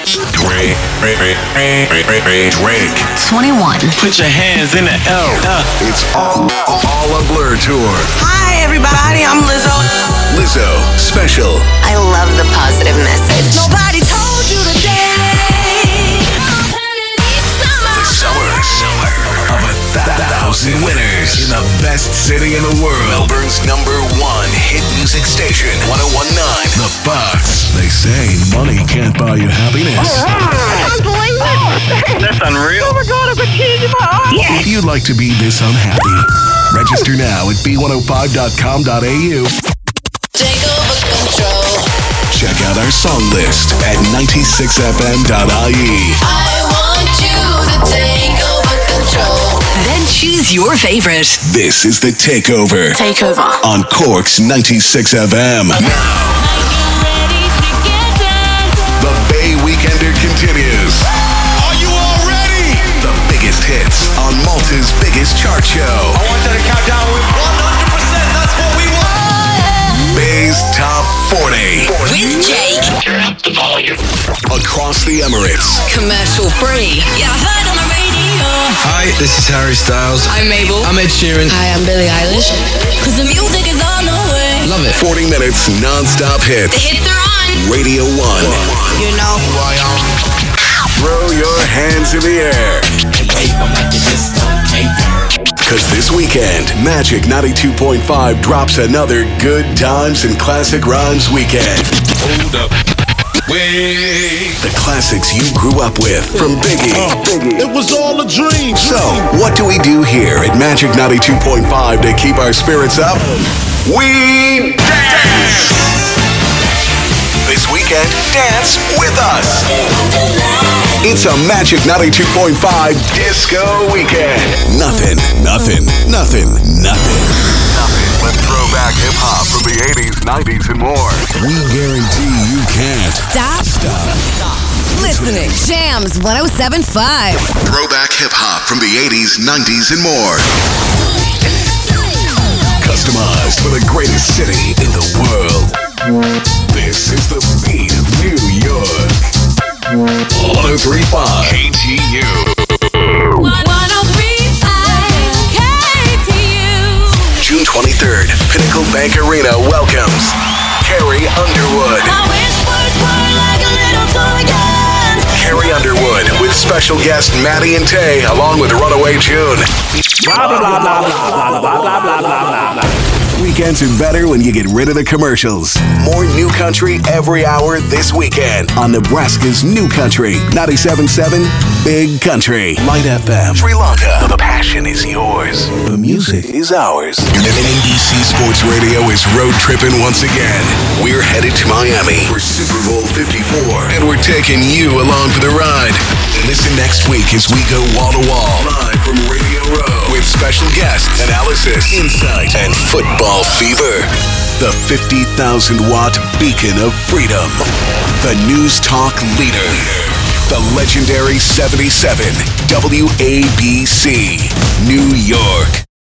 Drake. 21. Put your hands in the air. It's all a Blur tour. Hi, everybody. I'm Lizzo. Lizzo special. I love the positive message. Nobody told you today. Summer of 1,000 winners in the best city in the world. Melbourne's #1 hit music station, 101.9 The Fox. They say money can't buy you happiness. That's unreal. Oh my God, I've been changing my eyes. If you'd like to be this unhappy, register now at b105.com.au. Take over control. Check out our song list at 96fm.ie. I want you to take over control. Then choose your favorite. This is The Takeover Takeover. on Cork's 96FM. Now, the Bay Weekender continues. Are you all ready? The biggest hits on Malta's biggest chart show. I want you to count down with 100%. That's what we want. Bay's Top 40. With Jake. Turn up the volume. Across the Emirates. Commercial free. Yeah, I heard on the radio. Hi, this is Harry Styles. I'm Mabel. I'm Ed Sheeran. Hi, I'm Billie Eilish. Cause the music is on the way. Love it. 40 minutes non-stop The hits. hits are on. Radio 1. You know who I am. Throw your hands in the air. Cause this weekend, Magic 92.5 drops another Good Times and Classic Rhymes weekend. Hold up. Wait. The classics you grew up with from Biggie. It was all a dream. So, what do we do here at Magic 92.5 to keep our spirits up? We dance! This weekend, dance with us. It's a Magic 92.5 disco weekend. Nothing but throwback hip-hop from the 80s, 90s, and more. We guarantee you can't Stop. Listening. Jams 107.5. Throwback hip-hop from the 80s, 90s, and more. Customized for the greatest city in the world. This is the beat of New York. 103.5 KTU. 103.5 KTU. June 23rd, Pinnacle Bank Arena welcomes Carrie Underwood. I wish words were like a little toy gun. Carrie Underwood with special guest Maddie and Tay along with Runaway June. Weekends are better when you get rid of the commercials. More new country every hour this weekend on Nebraska's New Country 97.7 Big Country. Light FM. Sri Lanka. The passion is yours. The music is ours. NBC Sports Radio is road tripping once again. We're headed to Miami for Super Bowl 54, and we're taking you along for the ride. Listen next week as we go wall to wall, live from Radio Row with special guests, analysis, insight, and football fever. The 50,000 watt beacon of freedom. The news talk leader. The legendary 77 WABC, New York.